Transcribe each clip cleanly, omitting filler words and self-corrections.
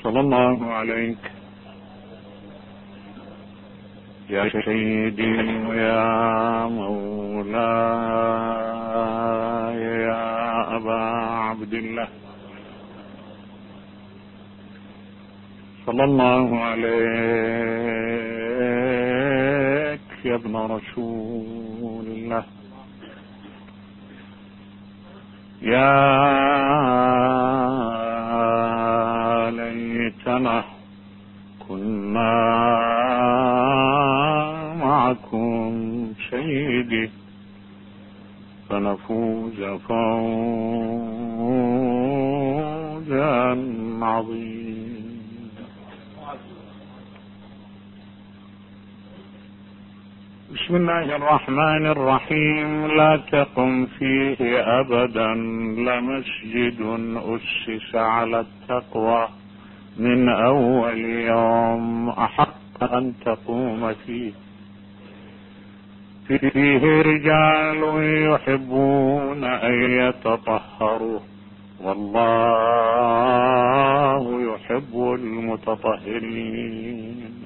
صلى الله عليك يا سيدي ويا مولاي يا أبا عبد الله، صلى الله عليك يا ابن رسول الله، يا ليتنا كنا معكم سيدي فنفوز فوزا عظيما. بسم الله الرحمن الرحيم. لا تقم فيه أبدا لمسجد أسس على التقوى من أول يوم أحق أن تقوم فيه رجال يحبون أن يتطهروا والله يحب المتطهرين.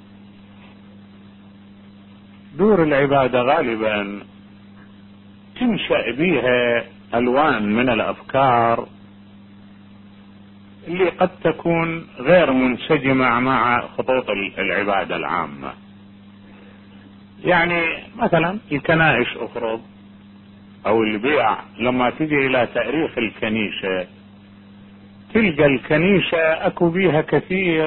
دور العبادة غالبا تنشأ بها ألوان من الأفكار اللي قد تكون غير منسجمة مع خطوط العبادة العامة. يعني مثلا الكنائس افرض او البيع، لما تجي الى تاريخ الكنيسة تلقى الكنيسة اكو بيها كثير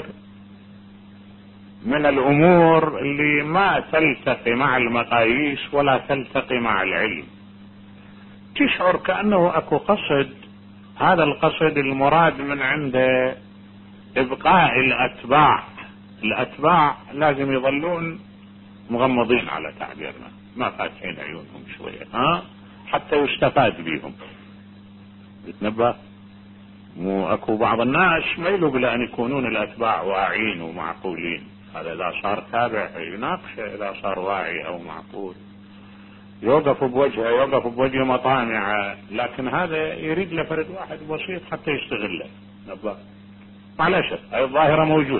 من الامور اللي ما تلتقي مع المقاييس ولا تلتقي مع العلم. تشعر كأنه اكو قصد، هذا القصد المراد من عنده ابقاء الاتباع لازم يظلون مغمضين على تعبيرنا، ما فاتحين عيونهم شوية حتى يستفاد بهم. يتنبه، مو اكو بعض الناس ما يلوق لان يكونون الاتباع واعين ومعقولين، هذا اذا صار تابع يناقشه، اذا صار واعي او معقول يوقف بوجهه مطامع، لكن هذا يريد له فرد واحد بسيط حتى يستغله. نبه، معلش هاي الظاهرة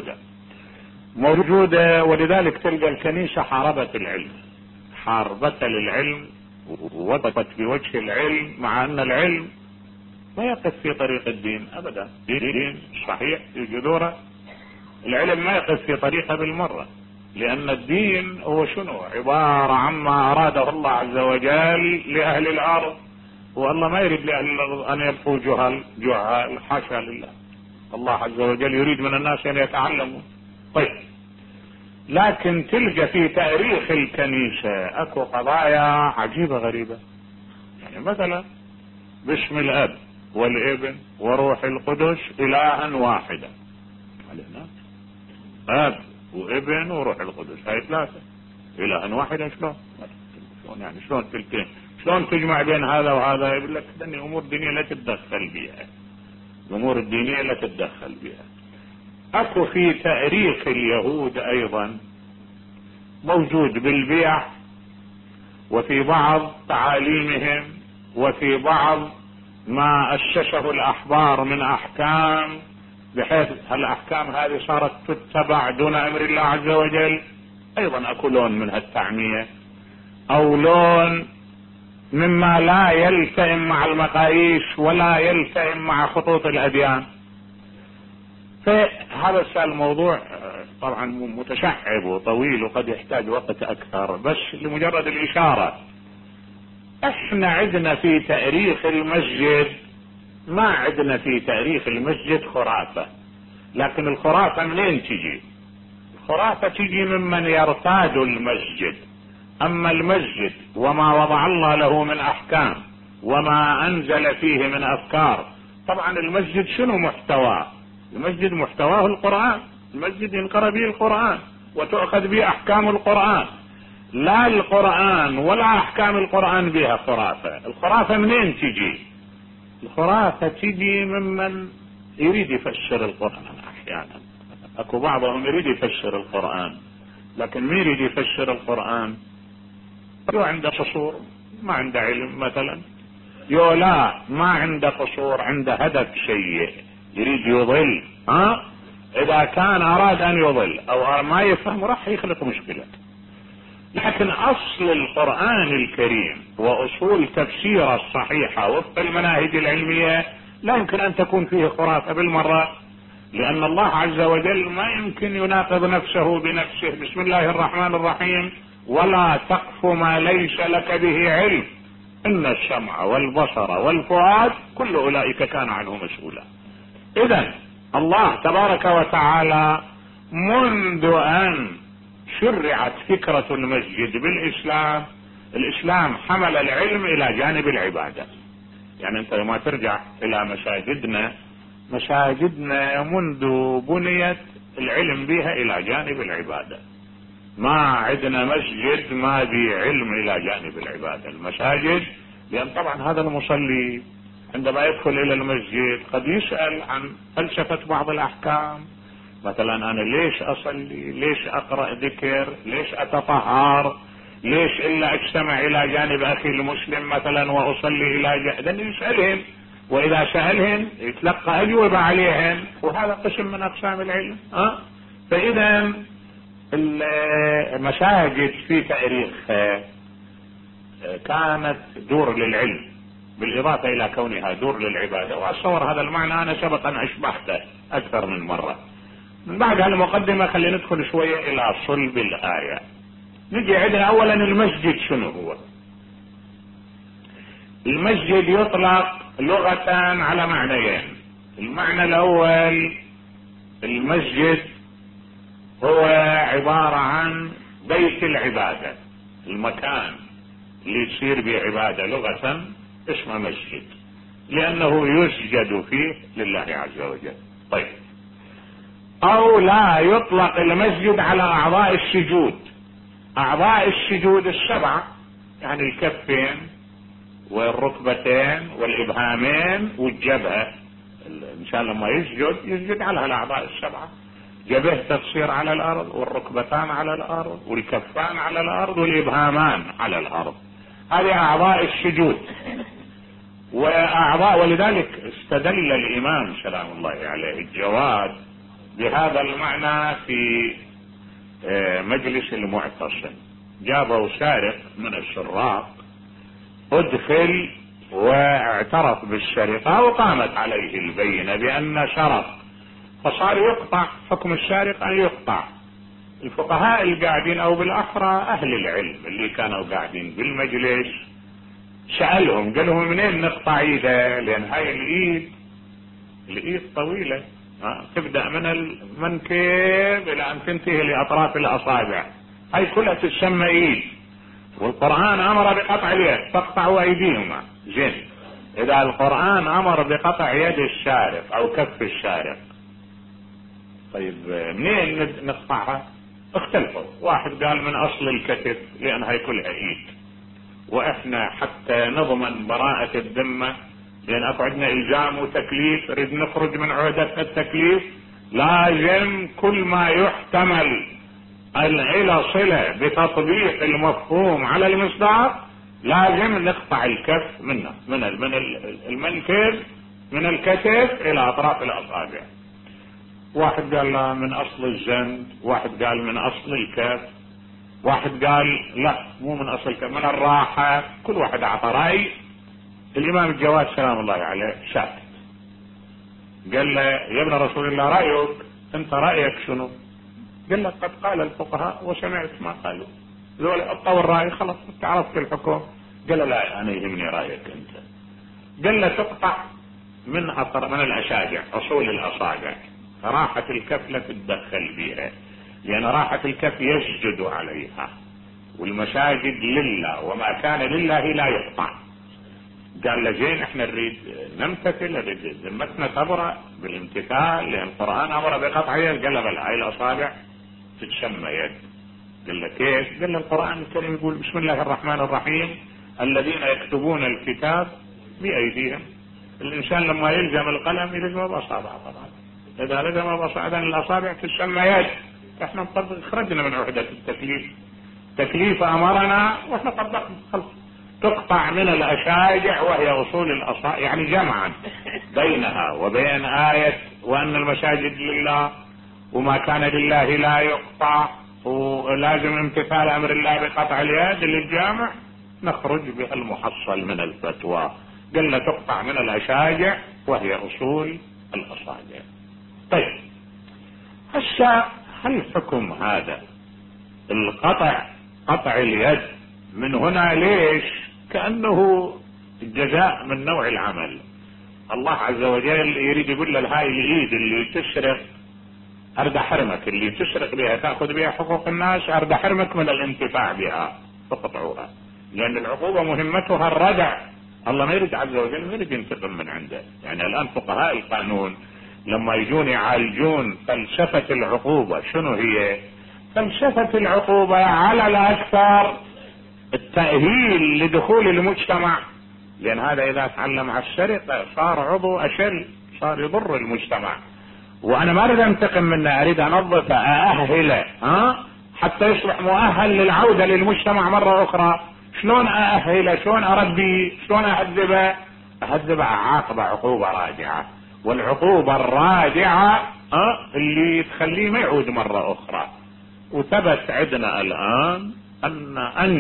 موجودة، ولذلك تلقى الكنيسة حاربت للعلم ووقفت بوجه العلم، مع ان العلم ما يقف في طريق الدين ابدا. دين صحيح في جذوره، العلم ما يقف في طريقه بالمرة، لان الدين هو شنو؟ عبارة عما اراده الله عز وجل لاهل الارض، والله ما يريد لاهل الارض ان يبقوا جهال، حاشا لله. الله عز وجل يريد من الناس ان يتعلموا. طيب، لكن تلقى في تاريخ الكنيسة اكو قضايا عجيبة غريبة. يعني مثلا باسم الاب والابن وروح القدس الها واحدا، علينا اب وابن وروح القدس، هاي ثلاثة الها واحدا. شلون يعني؟ شلون تلتين؟ شلون تجمع بين هذا وهذا؟ يقول لك امور دينية لا تتدخل بها، الامور الدينية لا تتدخل بها. اكو في تاريخ اليهود ايضا موجود بالبيع، وفي بعض تعاليمهم، وفي بعض ما اسسه الاحبار من احكام، بحيث الاحكام هذه صارت تتبع دون امر الله عز وجل. ايضا اكو لون من هالتعمية، او لون مما لا يلتئم مع المقاييس ولا يلتئم مع خطوط الاديان. فهذا الموضوع طبعا متشعب وطويل وقد يحتاج وقت اكثر، بس لمجرد الاشارة. احنا عندنا في تاريخ المسجد، ما عندنا في تاريخ المسجد خرافة، لكن الخرافة منين تجي؟ الخرافة تجي ممن يرتاد المسجد. اما المسجد وما وضع الله له من احكام وما انزل فيه من افكار، طبعا المسجد شنو محتواه؟ المسجد محتواه القرآن، المسجد ينقرأ به القرآن وتؤخذ به احكام القرآن، لا القرآن ولا احكام القرآن بها خرافة. الخرافة منين تجي؟ الخرافة تجي ممن يريد يفسر القرآن. احيانا اكو بعضهم يريد يفسر القرآن، لكن ما يريد يفسر القرآن يو عنده قصور، ما عنده علم مثلا، يو لا ما عنده قصور، عنده هدف سيء يريد يضل اذا كان اراد ان يضل او ما يفهم راح يخلق مشكلة. لكن اصل القرآن الكريم واصول تفسيره الصحيحة وفق المناهج العلمية لا يمكن ان تكون فيه خرافة بالمرة، لان الله عز وجل ما يمكن يناقض نفسه بنفسه. بسم الله الرحمن الرحيم: ولا تقف ما ليس لك به علم ان السمع والبصر والفؤاد كل اولئك كان عنه مسؤولا. اذا الله تبارك وتعالى منذ ان شرعت فكرة المسجد بالاسلام، الاسلام حمل العلم الى جانب العبادة. يعني انت لما ترجع الى مساجدنا منذ بنيت العلم بها الى جانب العبادة. ما عندنا مسجد ما به علم الى جانب العبادة. المساجد، لان طبعا هذا المصلي عندما يدخل الى المسجد قد يسأل عن فلسفة بعض الاحكام، مثلا انا ليش اصلي، ليش اقرأ ذكر، ليش اتطهر، ليش الا اجتمع الى جانب اخي المسلم مثلا واصلي الى جانب، يسألهم، واذا سألهم يتلقى اجوبة عليهم، وهذا قسم من اقسام العلم. فاذا المساجد في تاريخها كانت دور للعلم بالاضافة الى كونها دور للعبادة، واتصور هذا المعنى انا سبق ان اشبحته اكثر من مرة. من بعد هالمقدمة خلينا ندخل شوية الى صلب الآية. نجي عندنا اولا المسجد شنو هو؟ المسجد يطلق لغة على معنيين. المعنى الاول المسجد هو عبارة عن بيت العبادة، المكان اللي يصير به عبادة لغة اسمه مسجد، لانه يسجد فيه لله عز وجل. طيب، او لا يطلق المسجد على اعضاء السجود. اعضاء السجود السبعة، يعني الكفين والركبتين والابهامين والجبهة. الانسان لما يسجد على الاعضاء السبعة، جبهته تصير على الارض، والركبتان على الارض، والكفان على الارض، والابهامان على الارض. هذه اعضاء السجود واعضاء. ولذلك استدل الامام سلام الله عليه الجواد بهذا المعنى في مجلس المعتصم. جابوا سارق من السراق، ادخل واعترف بالسرقة وقامت عليه البينة بأن سرق، فصار يقطع، حكم السارق أن يقطع. الفقهاء القاعدين او بالاحرى اهل العلم اللي كانوا قاعدين بالمجلس سألهم، قال لهم منين نقطع ايده؟ لان هاي الايد طويلة، تبدأ من المنكب الى ان تنتهي لاطراف الاصابع، هاي كلها تسمى ايد، والقرآن امر بقطع اليد فاقطعوا ايديهما. زين، اذا القرآن امر بقطع يد السارق او كف السارق، طيب منين نقطعها؟ اختلفوا. واحد قال من اصل الكتف لان هاي كلها ايد، واحنا حتى نضمن براءة الذمة، لان اكو عندنا الزام وتكليف، نريد نخرج من عهدة التكليف، لازم كل ما يحتمل الى صلة بتطبيق المفهوم على المصداق لازم نقطع الكف منه، من المنكب، من الكتف الى اطراف الاصابع. واحد قال لا من اصل الجند، واحد قال من اصل الكف، واحد قال لا مو من اصل الكف، من الراحة. كل واحد اعطى رأي. الامام الجواد سلام الله عليه ساكت، قال له يا ابن رسول الله رأيك انت، رأيك شنو؟ قال له قد قال الفقهاء وسمعت ما قالوا، ذول ابطوا الرأي خلاص انت عرفت الحكم. قال له لا انا يهمني رأيك انت. قال له تقطع من الاصابع، اصول الاصابع، راحة الكف لا تتدخل فيها، لان راحة الكف يسجد عليها، والمساجد لله وما كان لله لا يقطع. قال له زين احنا نريد نمتثل، نريد ذمتنا تبرأ بالامتثال لان القرآن امر بقطع يد. قال له بل هاي الاصابع تتسمى يد. قال له كيف؟ قال له القرآن الكريم يقول بسم الله الرحمن الرحيم الذين يكتبون الكتاب بأيديهم. الانسان لما يلزم القلم يلزم باصابعه، طبعا اذا لزم باصابع الاصابع تسمى يد. احنا نطبق، خرجنا من عهدة التكليف، تكليف امرنا واحنا طبقنا خلص. تقطع من الاصابع وهي اصول الاصابع، يعني جمعا بينها وبين آية وان المساجد لله وما كان لله لا يقطع، ولازم امتثال امر الله بقطع اليد للجامع، نخرج بها المحصل من الفتوى. قلنا تقطع من الاشاجع وهي اصول الاصابع. طيب هسه هل حكم هذا قطع اليد من هنا ليش كأنه الجزاء من نوع العمل؟ الله عز وجل يريد يقول له هاي الايد اللي تشرق ارد احرمك، اللي تشرق بها تاخذ بها حقوق الناس، ارد احرمك من الانتفاع بها فقطعوها، لان العقوبة مهمتها الردع. الله ما يريد عز وجل، ما يريد ينتقم من عنده. يعني الان فقهاء القانون لما يجون يعالجون فلسفة العقوبة، شنو هي فلسفة العقوبة؟ على الاكثر التأهيل لدخول المجتمع، لان هذا اذا تعلم على السرقة صار عضو اشل، صار يضر المجتمع، وانا ما اريد انتقم منه، اريد انظفه اأهله حتى يصبح مؤهل للعودة للمجتمع مرة اخرى. شلون اأهله؟ شلون اربيه؟ شلون اهذبه عاقبة عقوبة راجعة. والعقوبة الراجعة اللي تخليه ما يعود مرة اخرى. وثبت عندنا الان ان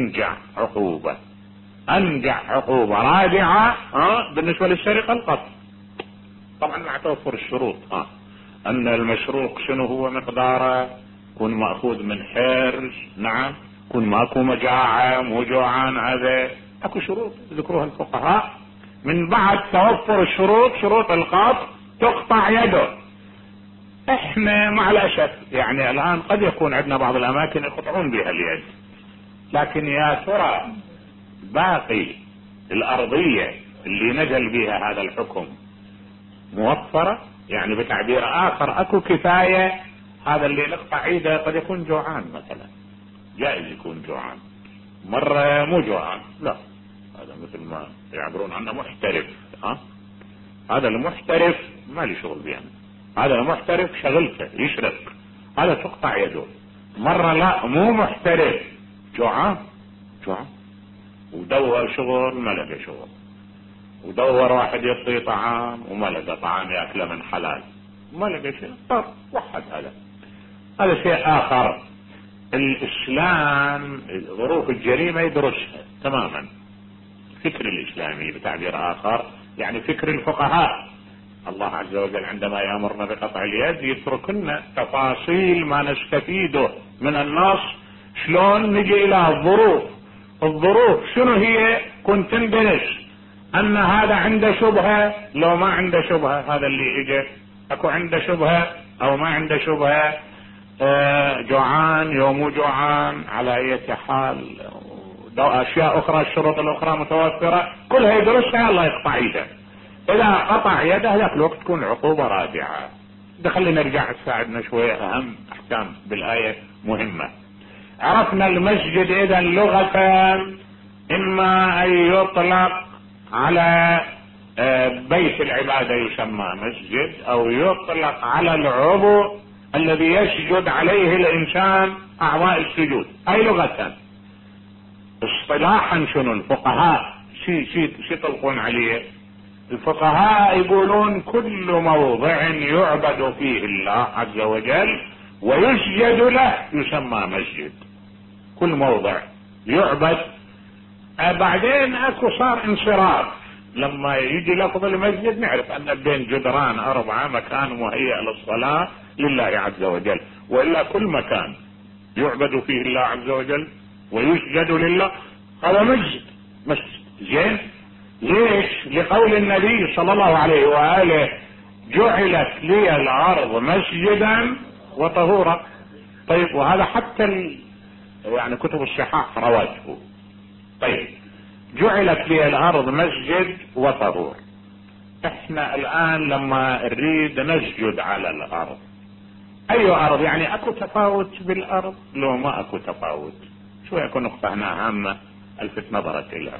انجع عقوبة راجعة بالنسبة للسرقة القتل، طبعا مع توفر الشروط. ان المشروق شنو هو مقداره؟ يكون مأخوذ من حرز، نعم، يكون ماكو مجاعة، مو جوعان، هذا اكو شروط ذكروها الفقهاء. من بعد توفر الشروط، شروط القطع، تقطع يده. احنا مع الاسف يعني الان قد يكون عندنا بعض الاماكن يقطعون بها اليد، لكن يا ترى باقي الارضية اللي نزل بها هذا الحكم موفرة؟ يعني بتعبير اخر اكو كفاية؟ هذا اللي نقطع عيده قد يكون جوعان مثلا، جائز يكون جوعان، مرة مو جوعان، لا، هذا مثل ما يعبرون عنه محترف. هذا المحترف ما لي شغل بيه، هذا المحترف شغلته يشرب، هذا تقطع يده. مرة لا، مو محترف، جوعان ودور شغل ما لقى شغل، ودور واحد يعطيه طعام وما لقى طعام ياكله من حلال، ما لقى شيء، طب وحد هذا شيء اخر. الاسلام ظروف الجريمة يدرسها تماما، فكر الاسلامي بتعبير اخر، يعني فكر الفقهاء. الله عز وجل عندما يأمرنا بقطع اليد يترك لنا تفاصيل ما نستفيده من النص، شلون نجي الى الظروف شنو هي، كنت تندرس ان هذا عنده شبهة لو ما عنده شبهة، هذا اللي اجى اكو عنده شبهة او ما عنده شبهة، جوعان يوم جوعان، على اي حال اشياء اخرى، الشروط الاخرى متوفرة كلها يدرسها، الله يقطع يده. اذا قطع يده ذاك الوقت تكون عقوبة راجعة. خلينا نرجع تساعدنا شوية، اهم احكام بالاية مهمة. عرفنا المسجد اذا لغة اما ان يطلق على بيت العبادة يسمى مسجد، او يطلق على العضو الذي يسجد عليه الانسان اعضاء السجود، اي لغة. اصطلاحا شنو الفقهاء شي يطلقون عليه؟ الفقهاء يقولون كل موضع يعبد فيه الله عز وجل ويسجد له يسمى مسجد، كل موضع يعبد. بعدين اكو صار انصراف، لما يجي لفظ المسجد نعرف ان بين جدران 4 مكان مهيأ للصلاة لله عز وجل، وإلا كل مكان يعبد فيه الله عز وجل ويسجد لله هذا مسجد. زين، ليش؟ لقول النبي صلى الله عليه وآله جعلت لي الارض مسجدا وطهورا. طيب وهذا حتى يعني كتب الصحاح رواته. طيب جعلت لي الارض مسجد وطهور، احنا الان لما نريد نسجد على الارض، اي ارض؟ يعني اكو تفاوت بالارض؟ لو ما اكو تفاوت، شوية اكو نقطة هنا هامة الفت نظرك الها.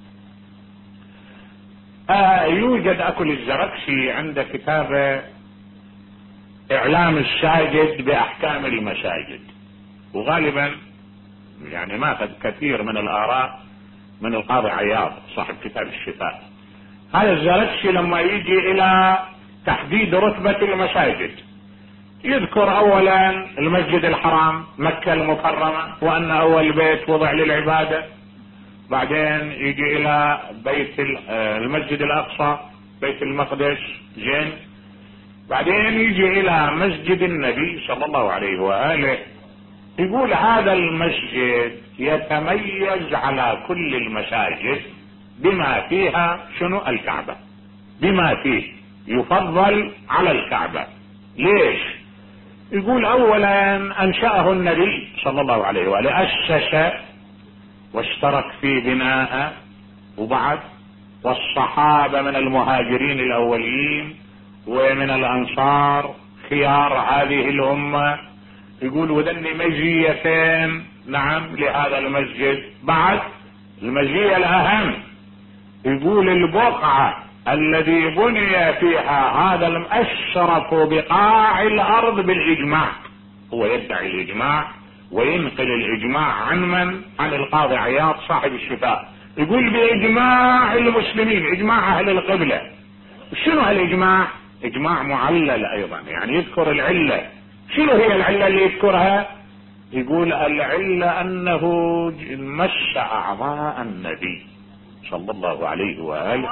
يوجد اكو الزركشي عنده كتابة اعلام الساجد باحكام المساجد، وغالبا يعني ماخذ كثير من الاراء من القاضي عياض صاحب كتاب الشفاء. هذا الزركشي لما يجي الى تحديد رتبة المساجد يذكر اولا المسجد الحرام مكة المكرمة وان اول بيت وضع للعبادة، بعدين يجي الى بيت المسجد الاقصى بيت المقدس زين، بعدين يجي الى مسجد النبي صلى الله عليه وآله. يقول هذا المسجد يتميز على كل المساجد بما فيها شنو؟ الكعبة، بما فيه يفضل على الكعبة. ليش؟ يقول اولا انشأه النبي صلى الله عليه وآله، اسس واشترك في بناءه، وبعد والصحابة من المهاجرين الاولين ومن الانصار خيار هذه الامة. يقول وذن مزيتين نعم لهذا المسجد. بعد المزية الاهم يقول البقعة الذي بني فيها هذا اشرف بقاع الارض بالاجماع. هو يدعي الاجماع وينقل الاجماع عن من؟ عن القاضي عياض صاحب الشفاء. يقول باجماع المسلمين، اجماع اهل القبلة. شنو هالاجماع؟ اجماع معلل ايضا، يعني يذكر العلة. شنو هي العلة اللي يذكرها؟ يقول العلة انه مس اعضاء النبي صلى الله عليه وآله.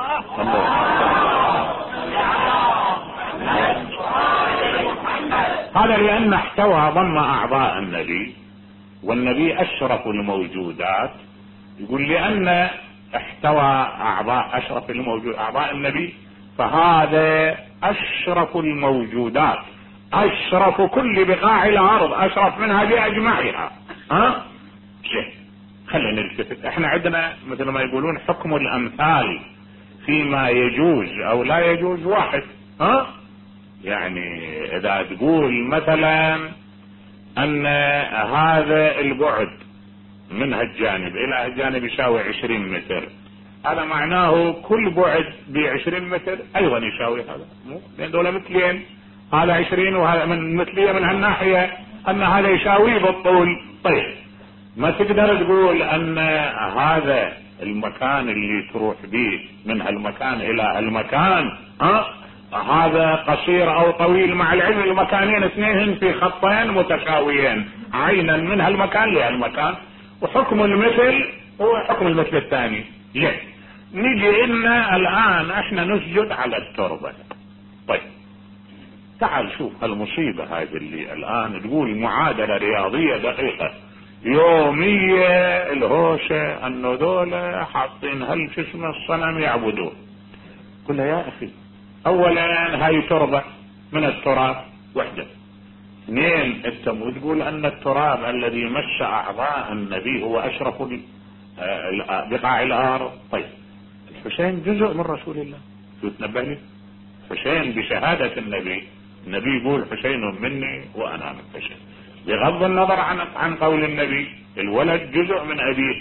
هذا لأن احتوى ضم أعضاء النبي، والنبي أشرف الموجودات. يقول لأن احتوى أشرف الموجود أعضاء النبي، فهذا أشرف الموجودات، أشرف كل بقاع الأرض، أشرف منها بأجمعها. خلينا نلتفت. احنا عندنا مثل ما يقولون حكم الامثال فيما يجوز او لا يجوز واحد. يعني اذا تقول مثلا ان هذا البعد من هالجانب الى هالجانب يساوي 20 متر، هذا معناه كل بعد ب20 متر ايضا يساوي هذا، لان دولة مثلين، هذا 20 وهذا من مثلية من هالناحية ان هذا يساوي بالطول. طيب ما تقدر تقول ان هذا المكان اللي تروح به من هالمكان الى هالمكان هذا قصير او طويل، مع العلم المكانين اثنين في خطين متساويين عينا من هالمكان لهالمكان، وحكم المثل هو حكم المثل الثاني. ليه؟ نيجي إلنا الان احنا نسجد على التربة. طيب تعال شوف المصيبة هذه اللي الان تقول معادلة رياضية دقيقة يومية، الهوشة انه دولة حاطين هالجسم الصنم يعبدوه. قل يا اخي اولا هاي تربة من التراب وحدة، اثنين انت تقول ان التراب الذي مس اعضاء النبي هو اشرف بقاع الارض. طيب الحسين جزء من رسول الله، شو تنبه لي؟ حسين بشهادة النبي يقول حسين مني وانا من حسين، بغض النظر عن قول النبي الولد جزء من ابيه.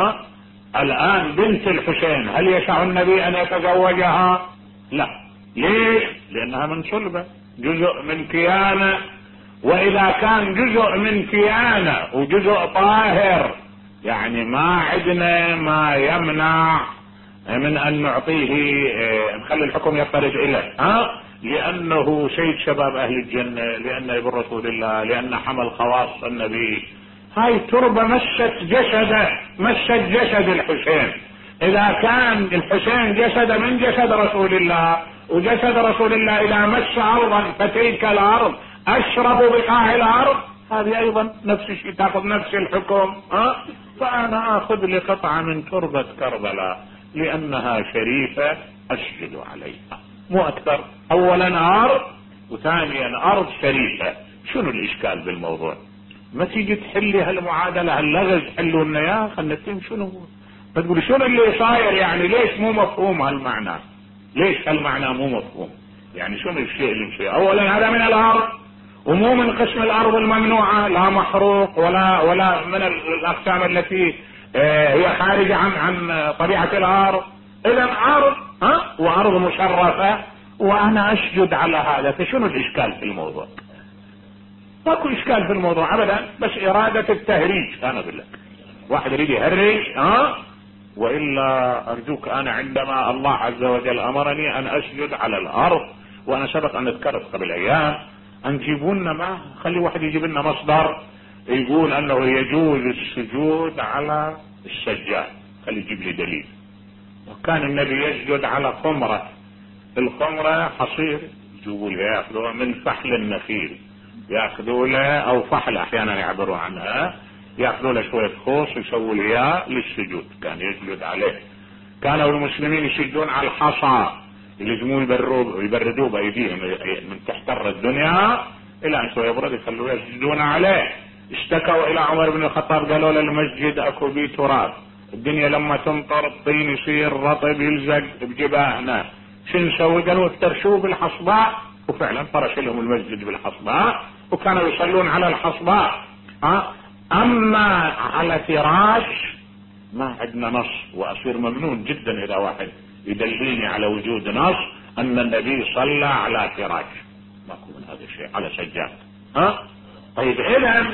الان بنت الحسين هل يشاء النبي ان يتزوجها؟ لا. ليش؟ لانها من صلبه، جزء من كيانه، واذا كان جزء من كيانه وجزء طاهر يعني ما عندنا ما يمنع من ان نعطيه نخلي الحكم يضطرد اليه، لانه سيد شباب اهل الجنة، لان ابن رسول الله، لان حمل خواص النبي. هاي تربة مست جسد الحسين. اذا كان الحسين جسد من جسد رسول الله، وجسد رسول الله اذا مس ارضا فتلك الارض اشرب بقاع الارض، هذه ايضا نفس الشيء، تاخذ نفس الحكم. فانا اخذ لي قطعة من تربة كربلاء لانها شريفة اسجد عليها، مو اكثر. اولا ارض، وثانيا ارض شريفة. شنو الاشكال بالموضوع؟ ما تيجي تحلي هالمعادلة هاللغز حلوا لنا يا خلنا شنو ما تقول شنو اللي صاير، يعني ليش مو مفهوم هالمعنى؟ ليش هالمعنى مو مفهوم؟ يعني شنو الشيء اللي مشي؟ اولا هذا من الارض ومو من قسم الارض الممنوعة، لا محروق ولا من الاقسام التي هي خارجة عن طبيعة الارض. اذا ارض وارض مشرفة وانا اسجد على هذا، فشنو الاشكال في الموضوع؟ ماكو اشكال في الموضوع ابدا، بس ارادة التهريج. انا بالله واحد يريد يهرج والا ارجوك، انا عندما الله عز وجل امرني ان اسجد على الارض، وانا سبق ان ذكرت قبل ايام نجيبوا لنا ما خلي واحد يجيب لنا مصدر يقول انه يجوز السجود على السجاد، خلي يجيب لي دليل. وكان النبي يسجد على خمرة، الخمرة حصير يجيبوا لها ياخذوها من فحل النخيل، ياخذوا لها او فحل احيانا يعبروا عنها، ياخذوا له شوية خوص يسووا لها للسجود، كان يسجد عليه. كانوا المسلمين يسجدون على الحصى، يلزمون يبردوه بايديهم من تحتر الدنيا الى ان شويه يبرد يخلوه يسجدون عليه. اشتكوا الى عمر بن الخطاب قالوا له المسجد اكو بيه تراب، الدنيا لما تمطر الطين يصير رطب يلزق بجباهنا، شو نسوي؟ قالوا افترشوه بالحصباء، وفعلا فرش لهم المسجد بالحصباء وكانوا يصلون على الحصباء. اما على فراش ما عندنا نص، واصير ممنون جدا اذا واحد يدليني على وجود نص ان النبي صلى على فراش، ماكو من هذا الشيء، على سجاد. طيب اذا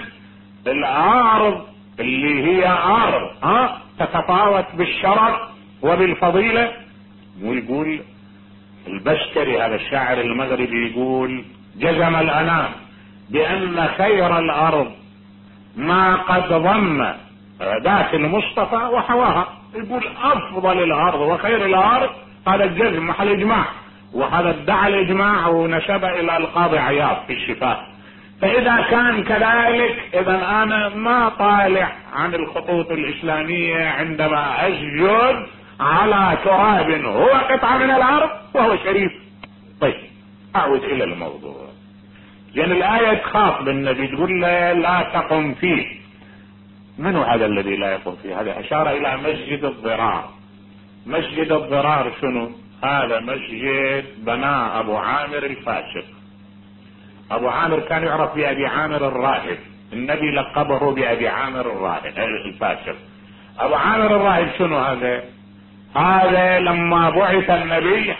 الارض اللي هي ارض تتفاوت بالشرف وبالفضيلة، مو يقول البشكري هذا الشاعر المغربي يقول جزم الانام بان خير الارض ما قد ضم ذات المصطفى وحواها، يقول افضل الارض وخير الارض، هذا الجزم محل اجماع، وهذا ادعى الاجماع ونسب الى القاضي عياض في الشفاء. فاذا كان كذلك اذا انا ما طالع عن الخطوط الاسلامية عندما اسجد على تراب هو قطعة من الارض وهو شريف. طيب اعود الى الموضوع، لان الاية تخاطب النبي تقول له لا تقم فيه. من هو هذا الذي لا يقوم فيه؟ هذا اشار الى مسجد الضرار. مسجد الضرار شنو؟ هذا مسجد بناه ابو عامر الفاسق. ابو عامر كان يعرف بابي عامر الراهب، النبي لقبه بابي عامر الراهب الفاسق. ابو عامر الراهب شنو هذا؟ هذا لما بعث النبي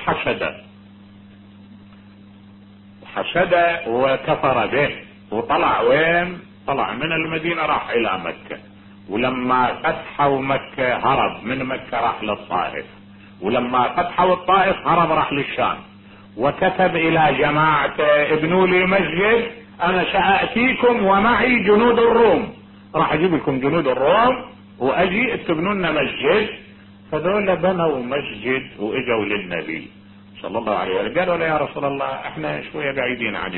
حسد وكفر به، وطلع وين؟ طلع من المدينة راح الى مكة، ولما فتحوا مكة هرب من مكة راح للطائف، ولما فتحوا الطائف هرب راح للشام، وكتب الى جماعته ابنوا لي مسجد انا سأأتيكم ومعي جنود الروم، راح اجيب لكم جنود الروم واجي تبنوا لنا مسجد. فذول بنوا مسجد واجوا للنبي صلى الله عليه وسلم قالوا له يا رسول الله احنا شوية بعيدين عن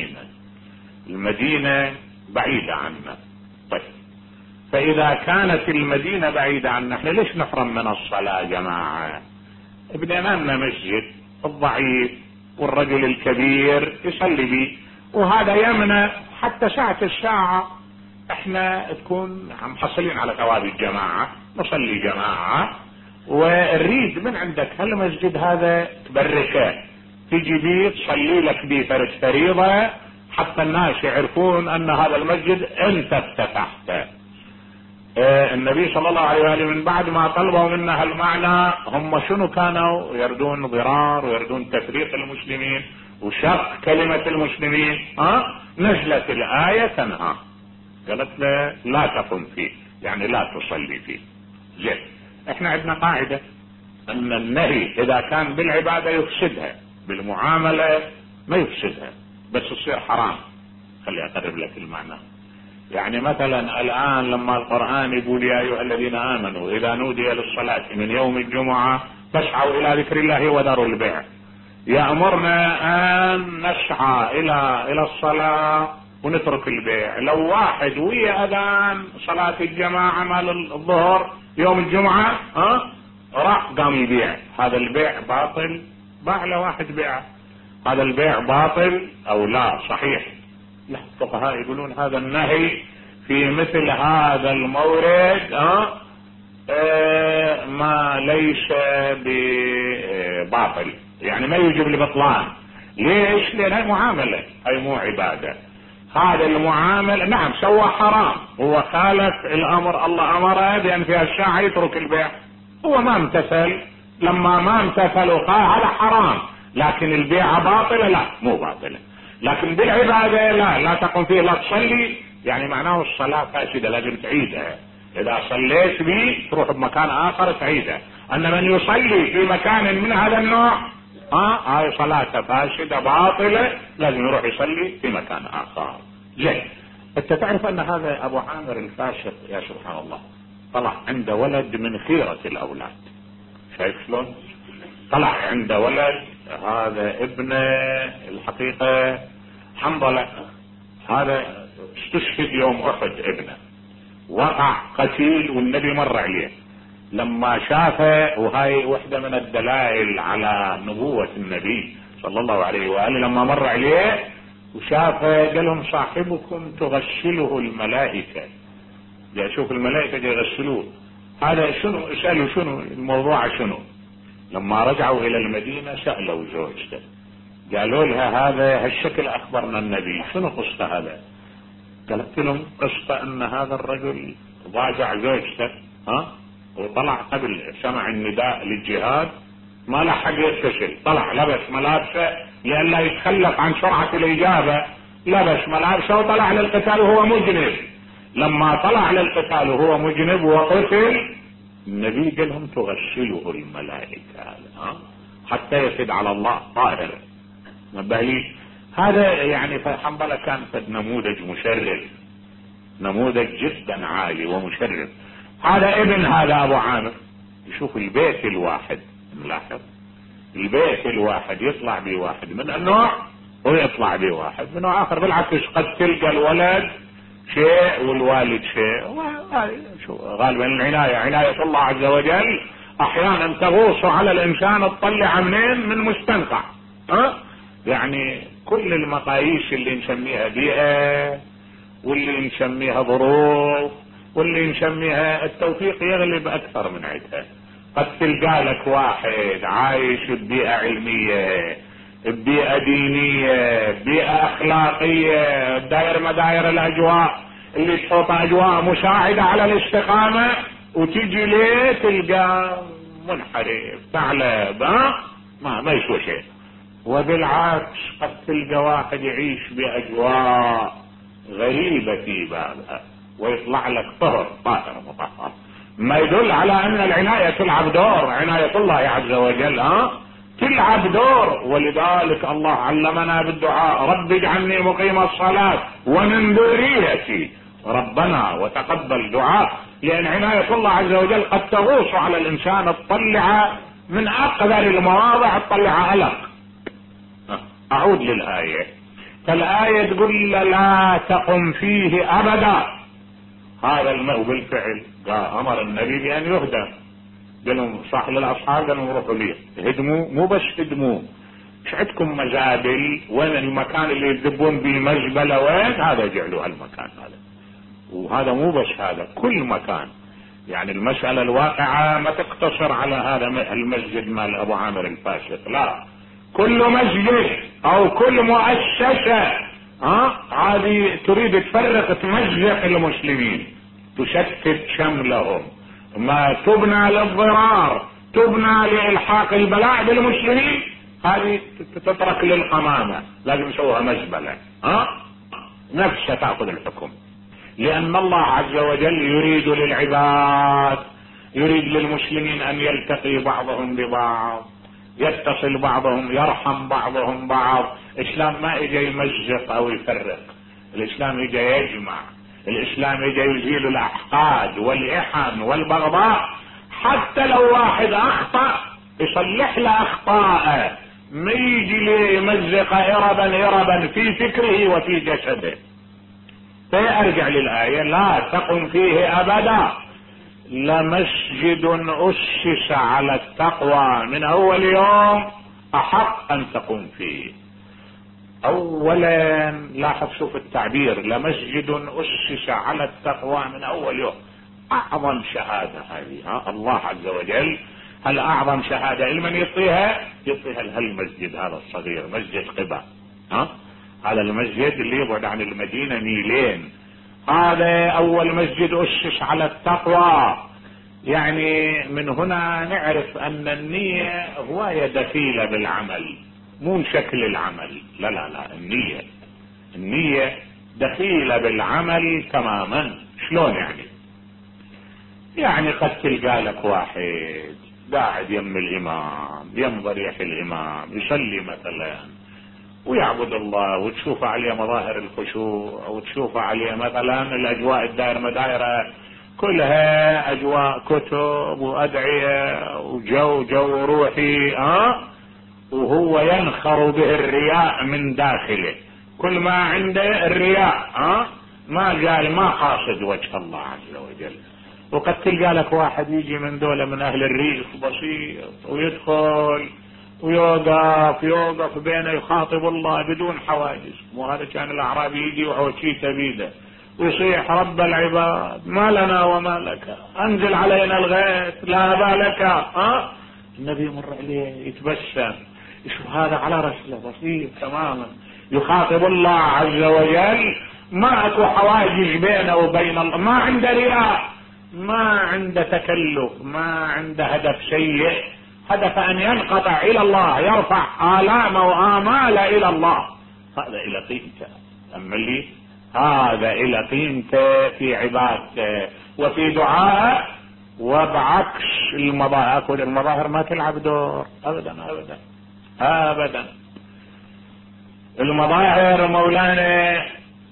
المدينة بعيدة عنا. طيب فاذا كانت المدينة بعيدة عنا احنا ليش نحرم من الصلاة يا جماعة؟ ابن امامنا مسجد، الضعيف والرجل الكبير يصلي بيه، وهذا يمنع حتى ساعة الساعة احنا تكون محصلين على ثواب الجماعة، نصلي جماعة، ونريد من عندك هالمسجد هذا تبركه، تجي بيه تصلي لك بيه فريضة حتى الناس يعرفون ان هذا المسجد انت افتتحته. النبي صلى الله عليه وآله من بعد ما طلبوا منا هالمعنى هم شنو كانوا يردون ضرار ويردون تفريق المسلمين وشق كلمة المسلمين. نزلت الآية تنهى، قالت له لا تقم فيه، يعني لا تصلي فيه. زين، احنا عندنا قاعدة ان النهي اذا كان بالعبادة يفسدها، بالمعاملة ما يفسدها بس تصير حرام. خلي اقرب لك المعنى. يعني مثلا الان لما القرآن يقول يا ايها الذين امنوا اذا نودي للصلاة من يوم الجمعة فاسعوا الى ذكر الله وذروا البيع، يأمرنا ان نسعى الى الصلاة ونترك البيع. لو واحد ويا اذان صلاة الجماعة مال الظهر يوم الجمعة راح قام يبيع، هذا البيع باطل؟ باع له واحد بيع، هذا البيع باطل او لا صحيح؟ لا، الفقهاء يقولون هذا النهي في مثل هذا المورد ما ليس بباطل، يعني ما يجب البطلان. ليش؟ لان هي معاملة، هي مو عبادة. هذا المعاملة نعم سوى حرام، هو خالف الامر، الله امره بان في الساعة يترك البيع، هو ما امتثل، لما ما امتثل وقال هذا حرام، لكن البيع باطلة؟ لا مو باطلة. لكن بالعبادة لا تقم فيه، لا تصلي، يعني معناه الصلاة فاسدة لازم تعيدها. اذا صليت بيه تروح بمكان اخر تعيدها. ان من يصلي في مكان من هذا النوع هاي صلاته فاسدة باطلة، لازم يروح يصلي في مكان اخر. زين، انت تعرف ان هذا ابو عامر الفاشق يا سبحان الله طلع عنده ولد من خيرة الاولاد. شايف شلون؟ طلع عنده ولد، هذا ابنه الحقيقة حنظلة، هذا استشهد يوم احد، ابنه وقع قتيل والنبي مر عليه. لما شافه، وهاي وحدة من الدلائل على نبوة النبي صلى الله عليه وآله، لما مر عليه وشافه قال لهم صاحبكم تغسله الملائكة. جاء شوف الملائكة يغسلوه، هذا شنو؟ سألوا شنو الموضوع شنو؟ لما رجعوا الى المدينة سألوا زوجته، قالوا لها هذا هالشكل اخبرنا النبي، شنو قصته هذا؟ قالت لهم قصته ان هذا الرجل ضاجع زوجته، وطلع قبل سمع النداء للجهاد، ما لحق يغتسل، طلع لبس ملابسه لئلا يتخلف عن سرعة الاجابة، لبس ملابسه وطلع للقتال وهو مجنب. لما طلع للقتال وهو مجنب وقتل، النبي قال لهم تغسله الملائكة حتى يفد على الله طاهر. نبه لي هذا يعني حنظلة كان فد نموذج مشرف، نموذج جدا عالي ومشرف. هذا ابن هذا ابو عامر، يشوف البيت الواحد، ملاحظ البيت الواحد يطلع به واحد من النوع ويطلع به واحد من نوع اخر، بالعكس قد تلقى الولد شيء والوالد شيء. غالبا العناية عناية الله عز وجل احيانا تغوص على الانسان تطلع منين؟ من مستنقع. يعني كل المقاييس اللي نسميها بيئة واللي نسميها ظروف واللي نسميها التوفيق يغلب اكثر من عدها. قد تلقى لك واحد عايش ببيئة علمية، ببيئة دينية، بيئة اخلاقية، داير مداير الاجواء اللي تحط اجواء مساعدة على الاستقامة، وتجي ليه تلقى منحرف ثعلب ما يسوى شيء. وبالعكس قد تلقى واحد يعيش باجواء غريبة في بالها ويطلع لك طاهر مطهر، ما يدل على ان العناية تلعب دور، عناية الله عز وجل تلعب دور. ولذلك الله علمنا بالدعاء رب اجعلني مقيم الصلاة ومن ذريتي ربنا وتقبل دعاء، لان عناية الله عز وجل قد تغوص على الانسان تطلع من اقدر المواضع، تطلع قلق. اعود للآية، فالآية تقول لا تقم فيه ابدا. هذا الماء بالفعل امر النبي بان يهدم، قالوا صح للاصحاب، قالوا روحوا ليه هدموا، مو بس هدموا، مش عندكم مزابل؟ وين المكان اللي يذبون به مزبله؟ وين هذا؟ جعلوا هالمكان هذا. وهذا مو بس هذا، كل مكان. يعني المسألة الواقعة ما تقتصر على هذا المسجد مال ابو عامر الفاشق، لا، كل مسجد او كل مؤسسة هذه تريد تفرق تمزق المسلمين، تشتت شملهم، ما تبنى للضرار، تبنى لإلحاق البلاء بالمسلمين، هذه تترك للقمامة، لازم يسووها مزبلة. نفسها تأخذ الحكم، لأن الله عز وجل يريد للعباد، يريد للمسلمين أن يلتقي بعضهم ببعض، يتصل بعضهم، يرحم بعضهم بعض. الإسلام ما إجا يمزق أو يفرق، الإسلام إجا يجمع، الإسلام إجا يزيل الأحقاد والإحن والبغضاء. حتى لو واحد أخطأ يصلح له أخطاءه، ما يجي يمزق إربا في فكره وفي جسده. فأرجع للآية لا تقم فيه أبدا، لمسجد أسس على التقوى من أول يوم أحق أن تقوم فيه. أولا لاحظ شوف التعبير، لمسجد أسس على التقوى من أول يوم. أعظم شهادة هذه، الله عز وجل هل أعظم شهادة لمن يعطيها المسجد هذا الصغير، مسجد قباء. هذا المسجد اللي يبعد عن المدينة ميلين، هذا أول مسجد أسس على التقوى. يعني من هنا نعرف أن النية هواية دخيلة بالعمل، مو شكل العمل، لا لا لا، النية دخيلة بالعمل تماما. شلون يعني؟ يعني قد تلقى لك واحد قاعد يم الامام، يم ضريح الامام، يصلي مثلا ويعبد الله، وتشوف عليه مظاهر الخشوع، وتشوف عليه مثلا الاجواء الدائرة مدايرة كلها اجواء كتب وادعية وجو روحي، وهو ينخر به الرياء من داخله، كل ما عنده الرياء، ما قال ما قاصد وجه الله عز وجل. وقد تلقى لك واحد يجي من دولة من اهل الريف بسيط ويدخل ويوقف بينه يخاطب الله بدون حواجز، وهذا كان الاعرابي يجي وعوشيته بيده ويصيح رب العباد ما لنا وما لك، انزل علينا الغيث لا بالك. النبي يمر عليه يتبسم، يشوف هذا على رسله بسيط تماما يخاطب الله عز وجل، ما اكو حواجز بينه وبين الله، ما عنده رياء، ما عنده تكلف، ما عنده هدف سيء، هدف ان ينقطع الى الله، يرفع آلامه وآمال الى الله. هذا الى قيمته، اما اللي هذا الى قيمته في عبادته وفي دعائه، وبعكس المظاهر ما تلعب دور ابدا ابدا ابدا. المظاهر مولانا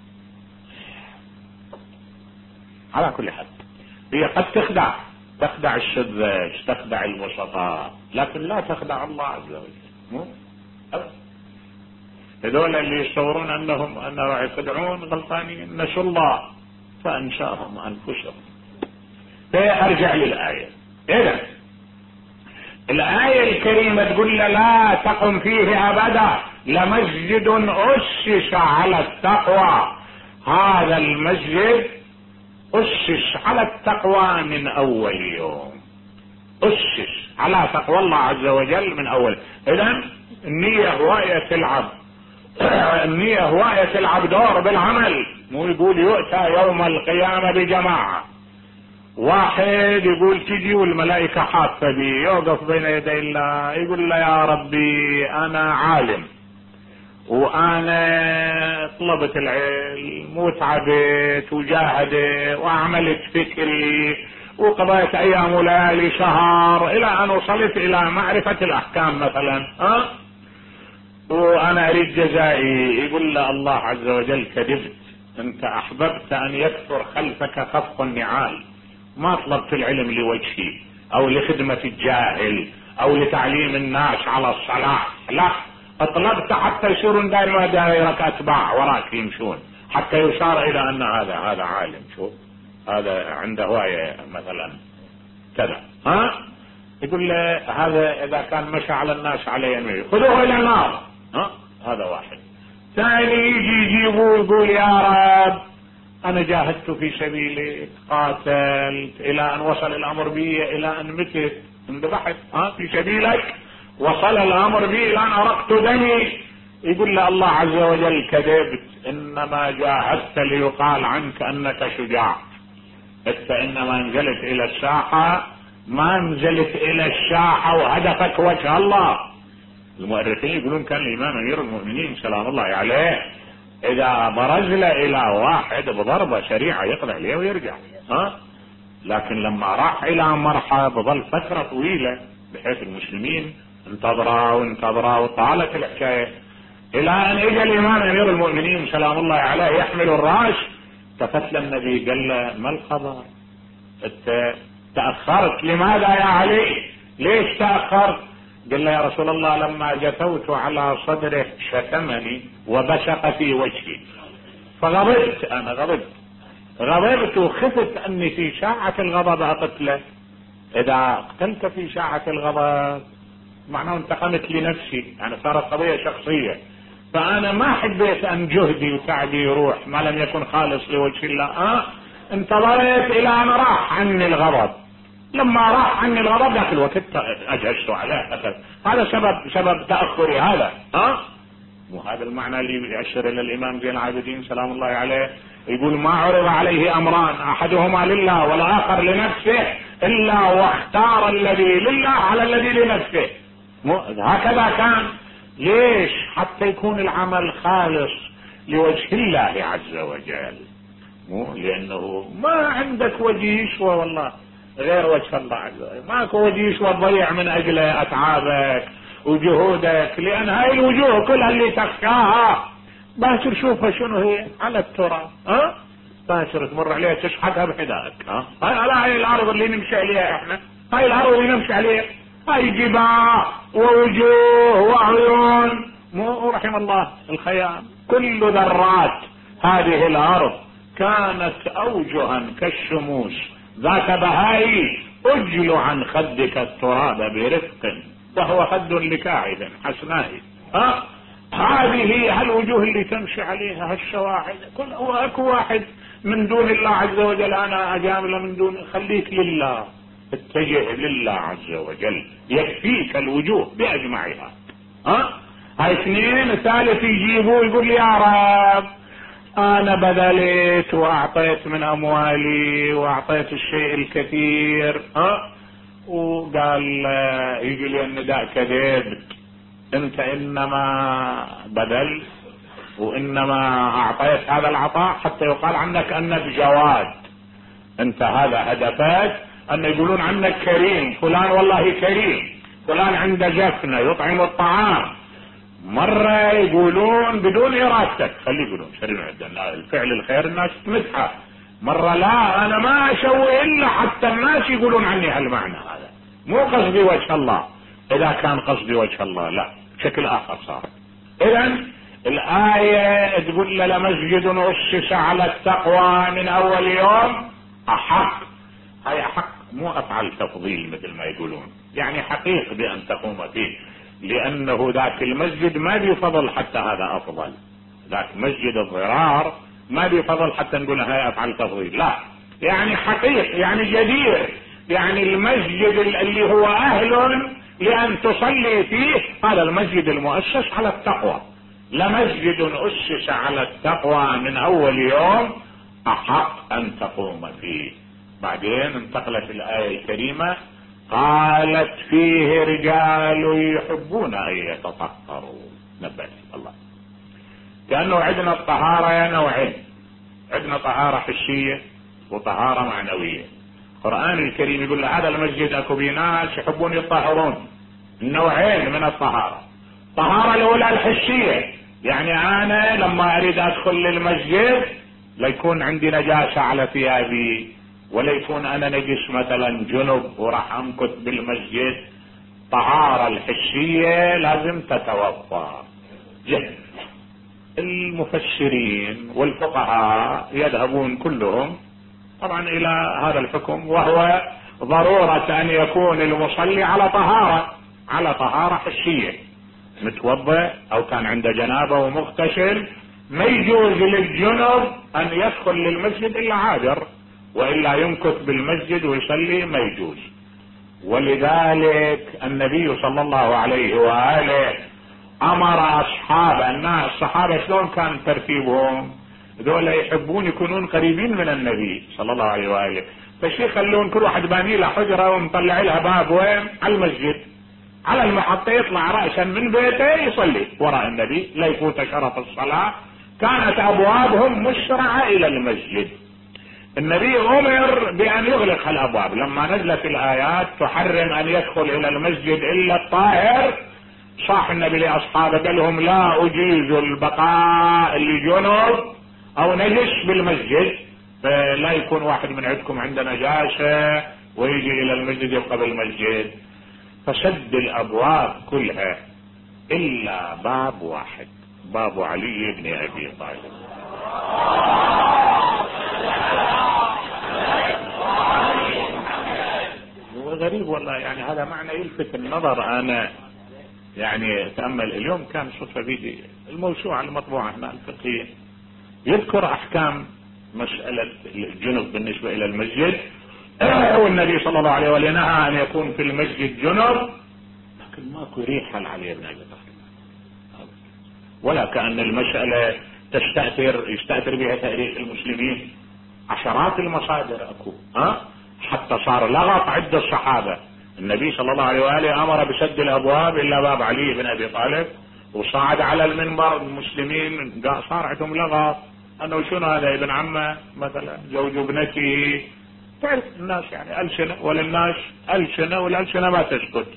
على كل حال هي قد تخدع الشذاذ، تخدع الوسطاء، لكن لا تخدع الله عز وجل. هذول اللي يصورون انهم يخدعون غلطانين، نسوا الله فانشاهم انفسهم. فارجع للآية. اذا الآية الكريمة تقول لا تقم فيه ابدا لمسجد اسس على التقوى. هذا المسجد اسس على التقوى من اول يوم، اسس على تقوى الله عز وجل من اول. اذا النية هواية تلعب، النية هواية تلعب دور بالعمل. مو يقول يؤتى يوم القيامة بجماعة، واحد يقول تجي والملائكة حافة بي، يوقف بين يدي الله يقول له يا ربي انا عالم وانا طلبت العلم وتعبت وجاهدت وعملت فكري وقضيت ايام وليالي شهر الى ان وصلت الى معرفة الاحكام مثلا، وانا اريد جزائي. يقول له الله عز وجل كذبت، انت احببت ان يكثر خلفك خفق النعال، ما طلبت العلم لوجهي او لخدمة الجاهل او لتعليم الناس على الصلاح، لا، طلبت حتى يصيرون دائما دائرة اتباع وراك يمشون، حتى يشار الى ان هذا عالم، شوف هذا عنده هواية مثلا كذا، يقول له هذا اذا كان مشى على الناس على يمين خذوه الى النار، هذا واحد. ثاني يجي يجيبوه يقول يا رب انا جاهدت في سبيلك، قاتلت الى ان وصل الامر بي الى ان متت انذبحت في سبيلك، وصل الامر بي الى ان ارقت دمي. يقول له الله عز وجل كذبت، انما جاهدت ليقال عنك انك شجاع، انت انما نزلت الى الساحة، ما نزلت الى الساحة وهدفك وجه الله. المؤرخين يقولون كان الامام امير المؤمنين سلام الله عليه اذا برز له الى واحد بضربة سريعة يقضي عليه ويرجع، لكن لما راح الى مرحب ظل فترة طويلة بحيث المسلمين انتظروا وطالت الحكاية الى ان اجى الامام امير المؤمنين سلام الله عليه يحمل الراس. التفت النبي قال له ما الخبر؟ انت تأخرت، لماذا يا علي؟ ليش تأخرت؟ قال له يا رسول الله لما جثوت على صدره شتمني وبشق في وجهي فغضبت، انا غضبت وخفت اني في ساعة الغضب اقتله. اذا قتلت في ساعة الغضب معناه انتقمت لنفسي، يعني صارت قضية شخصية، فانا ما حبيت ان جهدي وتعبي يروح ما لم يكن خالص لوجه الله، انتظرت الى ان راح عني الغضب. لما راح عني الغضب ذاك الوقت اجهشت عليه، هذا سبب تأخري هذا، وهذا المعنى اللي يأشر الى الامام زين العابدين سلام الله عليه، يقول ما عرض عليه امران احدهما لله والاخر لنفسه الا واختار الذي لله على الذي لنفسه. هكذا كان. ليش؟ حتى يكون العمل خالص لوجه الله عز وجل، مو لانه ما عندك وجه يشوى والله غير وجه الله عز وجل. ماكو جيش وتضيع من اجله اتعابك وجهودك، لان هاي الوجوه كلها اللي تخشاها باكر شوفها شنو هي على التراب، باكر تمر عليها تشحتها بحذائك. هاي الارض اللي نمشي عليها احنا، هاي الارض اللي نمشي عليها، هاي جبال ووجوه وعيون، مو رحم الله الخيام. كل ذرات هذه الارض كانت اوجها كالشموس ذات بهائي اجل عن خدك التراب برفق وهو خد لكاعد حسناء. هذه الوجوه اللي تمشي عليها هالشواحد، كل اكو واحد من دون الله عز وجل انا اجامله من دون، خليك لله، اتجه لله عز وجل يكفيك الوجوه باجمعها. هاي اثنين. ثالث يجيبوه يقول لي يا رب انا بذلت واعطيت من اموالي واعطيت الشيء الكثير، وقال يقول لي النداء كذب، انت انما بذلت وانما اعطيت هذا العطاء حتى يقال عنك انك جواد، انت هذا هدفك ان يقولون عنك كريم، فلان والله كريم، فلان عنده جفنة يطعم الطعام. مرة يقولون بدون ارادتك، خلي يقولون شرين عندنا الفعل الخير الناس تمدحه، مرة لا انا ما اسوي الا حتى الناس يقولون عني هالمعنى هذا، مو قصدي وجه الله. اذا كان قصدي وجه الله لا، بشكل اخر صار. اذا الآية تقول لمسجد أسس على التقوى من اول يوم احق، هاي احق مو افعل تفضيل مثل ما يقولون، يعني حقيق بان تقوم فيه، لانه ذاك المسجد ما بيفضل حتى هذا افضل، ذاك مسجد الضرار ما بيفضل حتى نقول هاي افعل تفضيل، لا يعني حقيق، يعني جدير، يعني المسجد اللي هو اهل لان تصلي فيه هذا المسجد المؤسس على التقوى. لمسجد اسس على التقوى من اول يوم احق ان تقوم فيه. بعدين انتقلت الآية الكريمة قالت فيه رجال يحبون ان يتطهروا. نبه الله كأنه عندنا الطهارة نوعين، عندنا طهارة حسية وطهارة معنوية. القرآن الكريم يقول هذا المسجد اكو بيه ناس يحبون يطهرون، النوعين من الطهارة. الطهارة الاولى الحسية، يعني انا لما اريد ادخل للمسجد لا يكون عندي نجاسة على ثيابي، ولا يكون انا نجس مثلا جنب وراح امكث بالمسجد. طهارة الحسية لازم تتوفر. المفسرين والفقهاء يذهبون كلهم طبعا الى هذا الحكم، وهو ضرورة ان يكون المصلي على طهارة حسية، متوضئ او كان عنده جنابة ومغتسل. ما يجوز للجنب ان يدخل للمسجد الا عابر، والا يمكث بالمسجد ويصلي ما يجوز. ولذلك النبي صلى الله عليه واله امر اصحاب الناس، الصحابه شلون كان ترتيبهم؟ ذولا يحبون يكونون قريبين من النبي صلى الله عليه واله، فشي يخلون كل واحد باني له حجره ومطلع لها باب وين؟ على المسجد، على المحطه، يطلع راسا من بيته يصلي وراء النبي لا يفوت شرف الصلاه. كانت ابوابهم مشرعه الى المسجد. النبي امر بان يغلق الابواب لما نزلت الايات تحرم ان يدخل الى المسجد الا الطاهر. صاح النبي لاصحابه قال لهم لا اجيز البقاء لجنب او نجس بالمسجد، فلا يكون واحد من عندكم عنده نجاسه ويجي الى المسجد يبقى بالمسجد. فسد الابواب كلها الا باب واحد، باب علي بن ابي طالب. غريب والله، يعني هذا معنى يلفت النظر. انا يعني تأمل اليوم كان صدفة بيدي الموسوعة المطبوعة هنا الفقهية يذكر احكام مسألة الجنب بالنسبة الى المسجد، والنبي صلى الله عليه وسلم نهى ان يكون في المسجد جنب، لكن ماكو ريحة على ابن ابي طالب، ولا كأن المسألة يستأثر بها تاريخ المسلمين. عشرات المصادر اكو، حتى صار لغط عند الصحابة. النبي صلى الله عليه وآله امر بسد الابواب الا باب علي بن ابي طالب، وصعد على المنبر المسلمين صار عندهم لغط انه شنو هذا ابن عمه مثلا زوج ابنته تعرف الناس يعني ألسنة، وللناس ألسنة والألسنة ما تسكت.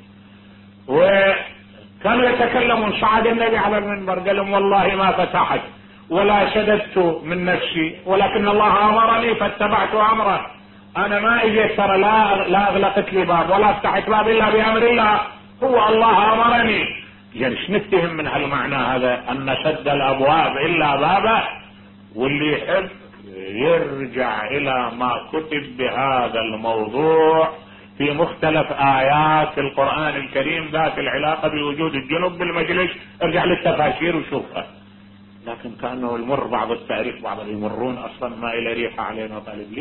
وكانوا يتكلمون. صعد النبي على المنبر قال لهم والله ما فتحت ولا شددت من نفسي، ولكن الله أمرني فاتبعت أمره. أنا ما اجيت ترى لا أغلقت لي باب ولا فتحت باب إلا بأمر الله، هو الله أمرني. يعني ايش نتهم من هالمعنى هذا؟ أن سد الأبواب إلا بابه. واللي يحب يرجع إلى ما كتب بهذا الموضوع في مختلف آيات القرآن الكريم ذات العلاقة بوجود الجنب بالمجلس، ارجع للتفاسير وشوفها. لكن كانه يمر بعض التاريخ، بعض يمرون أصلا ما إلى ريحة علينا. طالب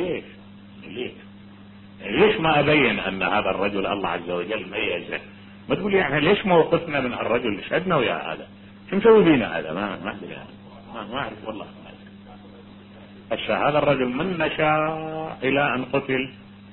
ليش ما أبين أن هذا الرجل الله عز وجل ميزه؟ ما تقول يعني ليش موقفنا من الرجل اللي شهدنا ويا هذا؟ شو مسوي بينا هذا؟ ما أدري، ما أعرف والله. هذا الرجل من نشاء إلى أن قتل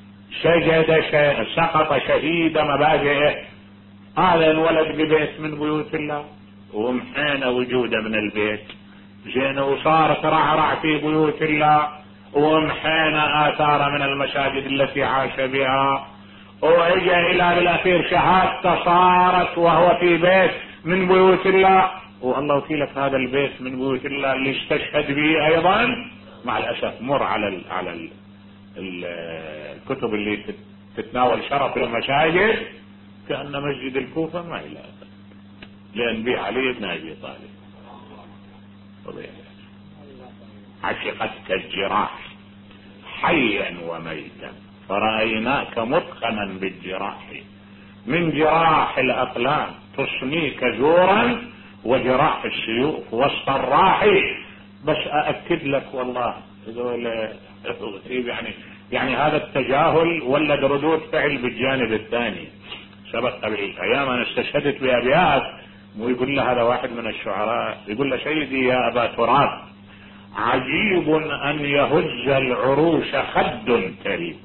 سقط شهيد مبادئه. هذا الولد ببيت من بيوت الله ومحينا وجوده من البيت زين، وصار ترعرع في بيوت الله ومحينا آثار من المساجد التي عاش بها، واجا الى بالاخير شهادته صارت وهو في بيت من بيوت الله. والله وكيلك هذا البيت من بيوت الله اللي استشهد به ايضا مع الاسف مر على الكتب اللي تتناول شرف المساجد كأن مسجد الكوفة ما إلى أثر، لأن به علي بن أبي طالب. عشقتك الجراح حيا وميتا فرأيناك متقنا بالجراح، من جراح الأقلام تصنيك زورا وجراح السيوف والصراح. بس أأكد لك والله يعني هذا التجاهل ولد ردود فعل بالجانب الثاني. سبق بالأيام أنا استشهدت بأبيات ويقول له هذا واحد من الشعراء يقول له سيدي يا أبا تراب عجيب أن يهز العروش خد تريب.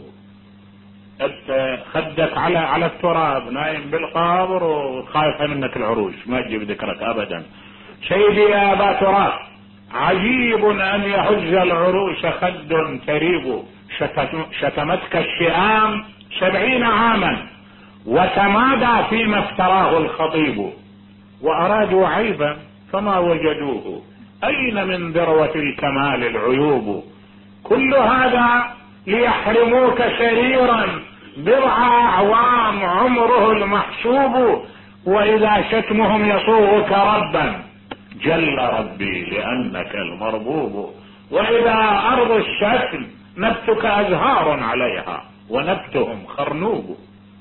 خدك على التراب نايم بالقبر وخايفة منك العروش ما تجيب ذكرك أبدا. سيدي يا أبا تراب عجيب أن يهز العروش خد تريب، شتمتك الشئام 70 عاما وتمادى فيما افتراه الخطيب، وأرادوا عيبا فما وجدوه أين من ذروة الكمال العيوب. كل هذا ليحرموك شريرا بضع أعوام عمره المحسوب، وإذا شتمهم يصوغك ربا جل ربي لأنك المربوب، وإذا أرض الشتم نبتك أزهار عليها ونبتهم خرنوب.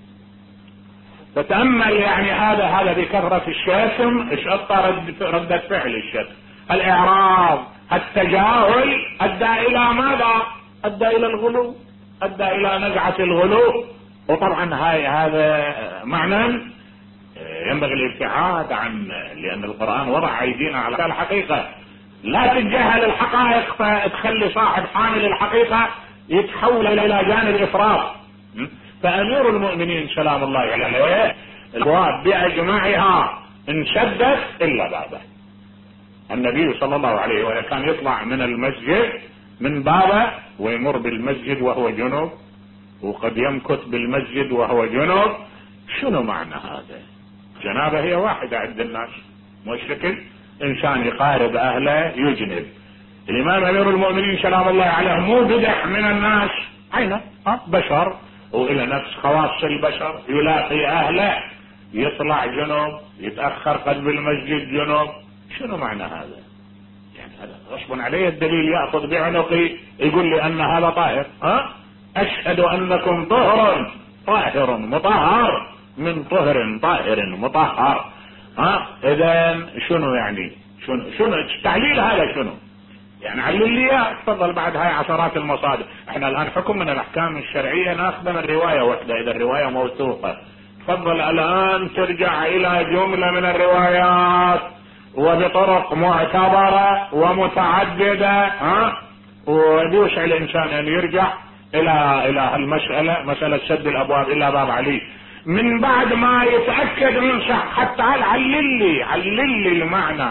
فتأمل يعني هذا بكثرة الشتم ايش ردة فعل الشتم، الإعراض، التجاهل أدى إلى ماذا؟ أدى إلى الغلو، أدى إلى نزعة الغلو. وطبعا هذا معنى ينبغي الابتعاد عن، لأن القرآن وضع أيدينا على الحقيقة. لا تتجاهل الحقائق فتخلي صاحب حامل الحقيقة يتحول إلى جانب الإفراط. فأمير المؤمنين سلام الله عليه الأبواب بأجمعها انشدت إلا بابه. النبي صلى الله عليه وسلم كان يطلع من المسجد من بابه ويمر بالمسجد وهو جنوب، وقد يمكث بالمسجد وهو جنوب. شنو معنى هذا؟ جنابه هي واحدة عند الناس، مشكل انسان يقارب اهله يجنب. الامام امير المؤمنين سلام الله عليه مو بدح من الناس، عينه بشر والى نفس خواص البشر، يلاقي اهله يطلع جنوب، يتأخر قلب المسجد جنوب. شنو معنى هذا؟ يعني هذا غصب عليه الدليل يأخذ بعنقي يقول لي ان هذا طاهر. اشهد انكم طهر طاهر مطهر من طهر طاهر مطهر. اذا شنو يعني شنو التعليل هذا؟ شنو يعني؟ علل لي تفضل. بعد هاي عشرات المصادر. احنا الان حكم من الاحكام الشرعية ناخذ من رواية واحدة اذا الرواية موثوقة. تفضل الان ترجع الى جملة من الروايات وبطرق معتبرة ومتعددة. ويوسع الانسان ان يرجع الى المسألة، مسألة سد الابواب الا باب علي، من بعد ما يتأكد من صحة. تعال علل لي المعنى.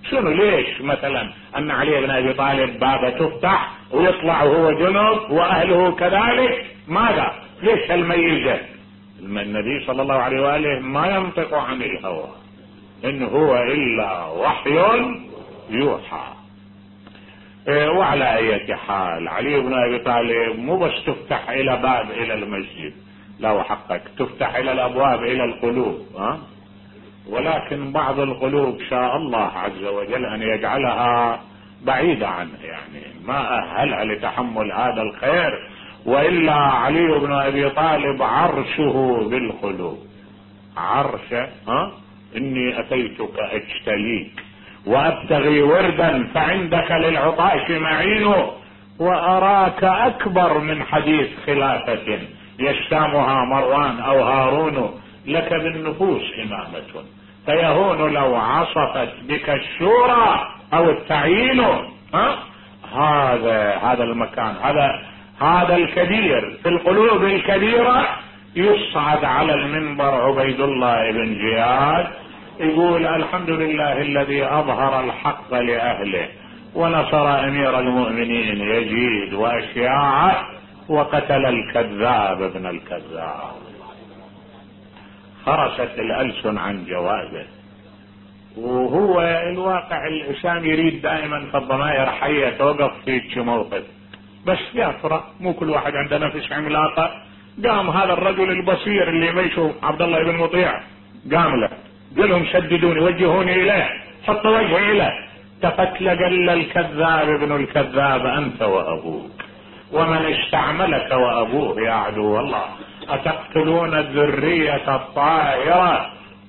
شنو ليش مثلا ان علي بن ابي طالب بابه تفتح ويطلع وهو جنب واهله كذلك؟ ماذا؟ ليش الميزه؟ النبي صلى الله عليه واله ما ينطق عن الهوى، ان هو الا وحي يوحى. وعلى اية حال علي بن ابي طالب مو بس تفتح الى باب الى المسجد، لا وحقك تفتح الى الابواب الى القلوب، ولكن بعض القلوب شاء الله عز وجل ان يجعلها بعيدة عنه، يعني ما اهلها لتحمل هذا الخير. والا علي بن ابي طالب عرشه بالقلوب، عرشه اني اتيتك اجتليك وابتغي وردا فعندك للعطاش معين، واراك اكبر من حديث خلافة يشتامها مروان او هارون، لك بالنفوس امامة فيهون لو عصفت بك الشورى او التعيين. هذا المكان، هذا الكبير في القلوب الكبيرة يصعد على المنبر عبيد الله بن زياد يقول الحمد لله الذي اظهر الحق لاهله ونصر امير المؤمنين يزيد واشياعه وقتل الكذاب ابن الكذاب. خرست الألسن عن جوازه. وهو الواقع الإنسان يريد دائما في الضمائر حية توقف في موقف، بس يا ترى مو كل واحد عنده نفس عملاقة. قام هذا الرجل البصير اللي ما يشوف عبد الله بن مطيع، قام له قال لهم سددوني وجهوني إليه، حطوا وجهي إليه. تفتل قال الكذاب ابن الكذاب أنت وأبوك، ومن استعملك وأبوه يا عدو الله، أتقتلون الذرية الطائرة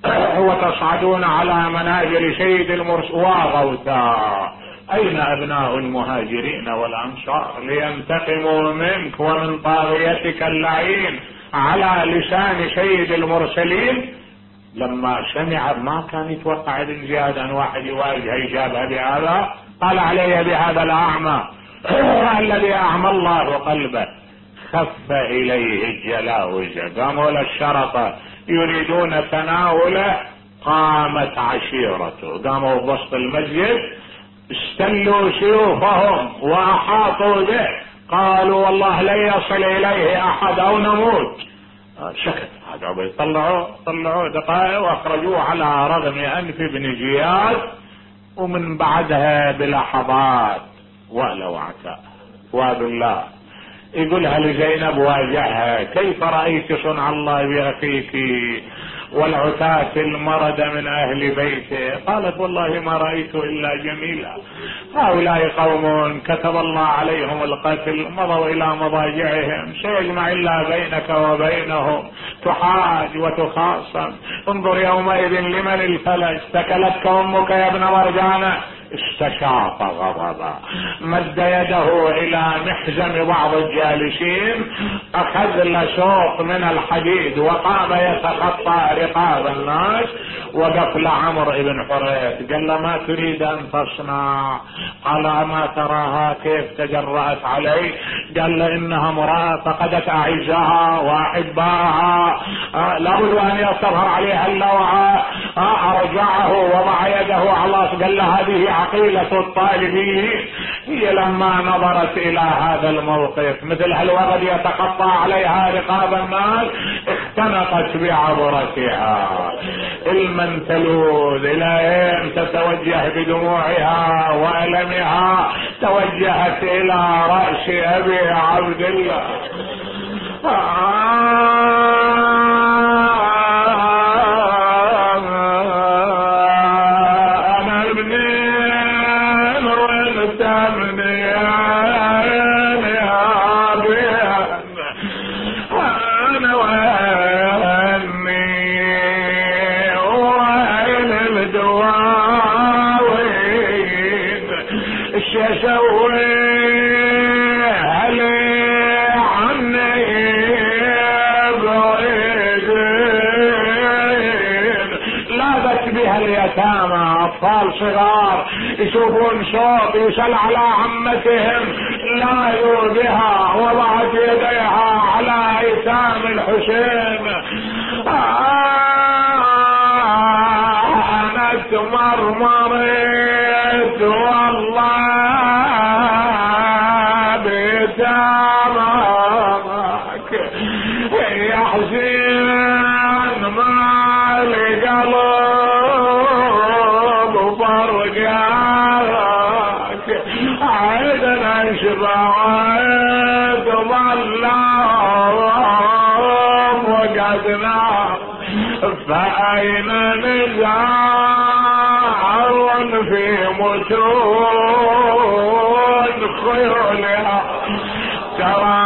وتصعدون على منابر سيد المرسلين وغوثا، أين أبناء المهاجرين والأنصار لينتقموا منك ومن طاغيتك اللعين على لسان سيد المرسلين؟ لما سمع ما كان يتوقع ابن زياد أن واحد يواجه إجابة بهذا، قال علي بهذا الأعمى الذي أعمى الله قلبه. خف إليه الجلاوز، قاموا للشرطة يريدون تناوله، قامت عشيرته، قاموا بوسط المسجد استلوا سيوفهم وأحاطوا به، قالوا والله لن يصل إليه أحد أو نموت. سكت هذا عبيد، طلعوه دقائق واخرجوه على رغم أنف ابن زياد. ومن بعدها بلحظات ولو عتاء وبالله يقولها لزينب واجهها، كيف رأيت صنع الله بأخيك والعتاة المرد من أهل بيته؟ قالت والله ما رأيت إلا جميلا، هؤلاء قوم كتب الله عليهم القتل، مضوا إلى مضاجعهم، سيجمع الله بينك وبينهم، تحاج وتخاصم. انظر يومئذ لمن الفلج، ثكلتك أمك يا ابن مرجانة. استشاط غضبا، مد يده الى محزم بعض الجالسين، اخذ لشوط من الحديد وقام يتخطى رقاب الناس. وقف لعمر بن حريث قال له ما تريد ان تصنع؟ قال ما تراها كيف تجرأت علي؟ قال له انها امرأة فقدت اعزها واحباها، لابد ان يظهر عليها اللوعة. ارجعه وضع يده على قال له هذه عقيلة الطالبين. هي لما نظرت الى هذا الموقف مثل هالوغد يتقطع عليها رقاب الناس، اختنقت بعبرتها. المنتلوذ الى اين تتوجه بدموعها وألمها؟ توجهت الى رأس ابي عبد الله. أطفال صغار يشوفون شوط يسأل على عمتهم لا بها، وضعت يديها على ايتام الحسين. أنا تمرمري يتاماك يا حسين ما لقلب فرقاك عيدنا شبعت ظلام وقدنا فأين نزار في متون خيولها ترى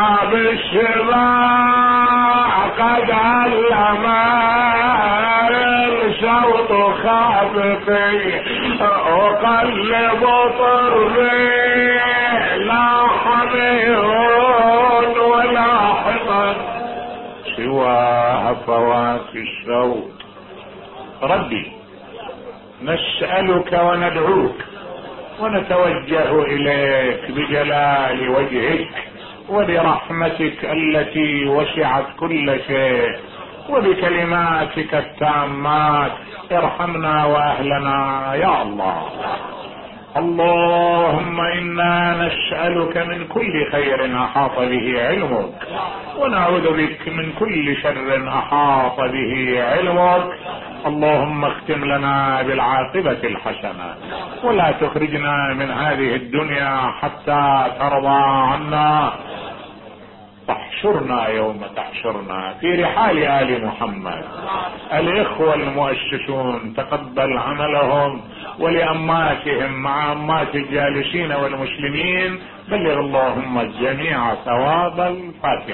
بالشباع قد علما الشوط خافقي وقلب طرفي لا حمير ولا حصن سوى هفوات الشوط. ربي نسألك وندعوك ونتوجه إليك بجلال وجهك وبرحمتك التي وسعت كل شيء وبكلماتك التامات ارحمنا وأهلنا يا الله. اللهم إنا نسألك من كل خير أحاط به علمك ونعوذ بك من كل شر أحاط به علمك. اللهم اختم لنا بالعاقبة الحسنة ولا تخرجنا من هذه الدنيا حتى ترضى عنا. تحشرنا يوم تحشرنا في رحال آل محمد. الإخوة المؤسسون تقبل عملهم ولأماتهم مع أمات الجالسين والمسلمين. بلغ اللهم الجميع ثواب الفاتحة.